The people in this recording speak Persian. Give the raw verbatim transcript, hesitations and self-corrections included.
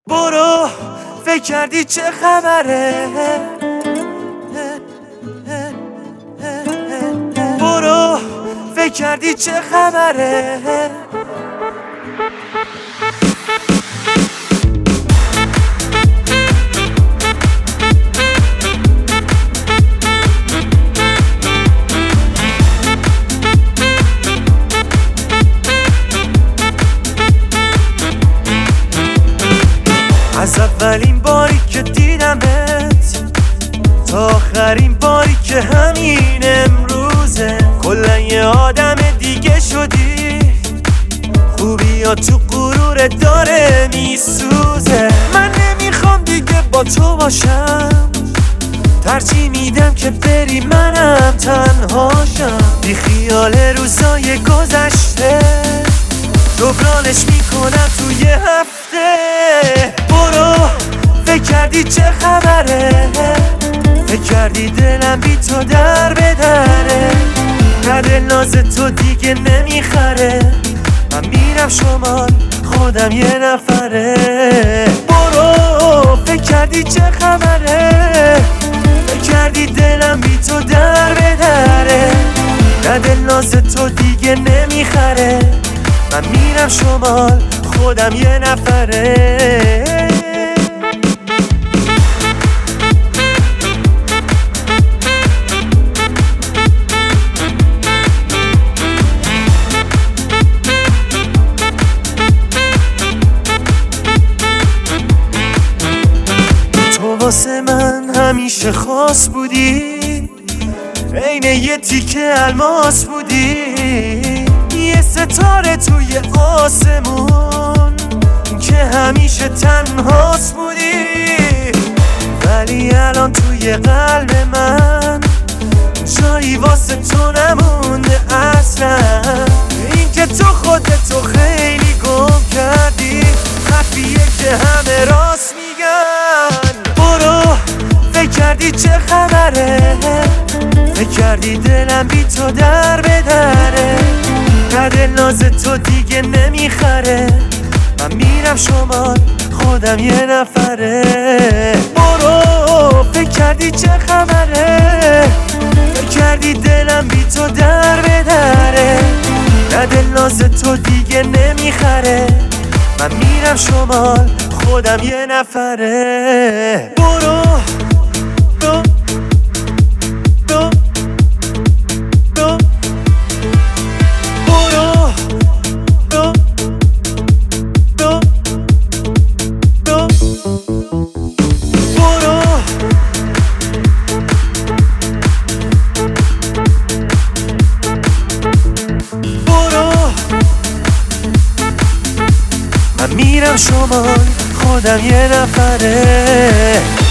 برو فکر کردی چه خبره، برو فکر کردی چه خبره. از اولین باری که دیدمت تا آخرین باری که همین امروزه، کلا یه آدم دیگه شدی. خوبی ها تو غرور داره میسوزه. من نمیخوام دیگه با تو باشم، ترجیح میدم که بری منم تنهاشم. بی خیال روزای گذشته جبرانش میکنم توی هفته. برو فکر کردی چه خبره، فکر کردی دلم بی تو در بدره. نه دل ناز تو دیگه نمیخره، من میرم شمال خودم یه نفره. برو فکر کردی چه خبره، فکر کردی دلم بی تو در بدره. نه دل ناز تو دیگه نمیخره، من میرم شمال خودم یه نفره. تو واسه من همیشه خاص بودی، عین یه تیکه الماس بودی، یه ستاره توی آسمون که همیشه تنهاست بودی. ولی الان توی قلب من جایی واسه تو نمونده اصلا. این که تو خودتو خیلی گم کردی، حرفیه که همه راست میگن. برو فکر کردی چه خبره، فکر کردی دلم بی تو در بدره. نه دل ناز تو دیگه نمیخره، من میرم شمال خودم یه نفره. برو فکر کردی چه خبره، فکر کردی دلم بی تو در بدره. نه دل ناز تو دیگه نمیخره، من میرم شمال خودم یه نفره. برو برو برو برو برو برو برو برو. من میرم شمال خودم یه نفره.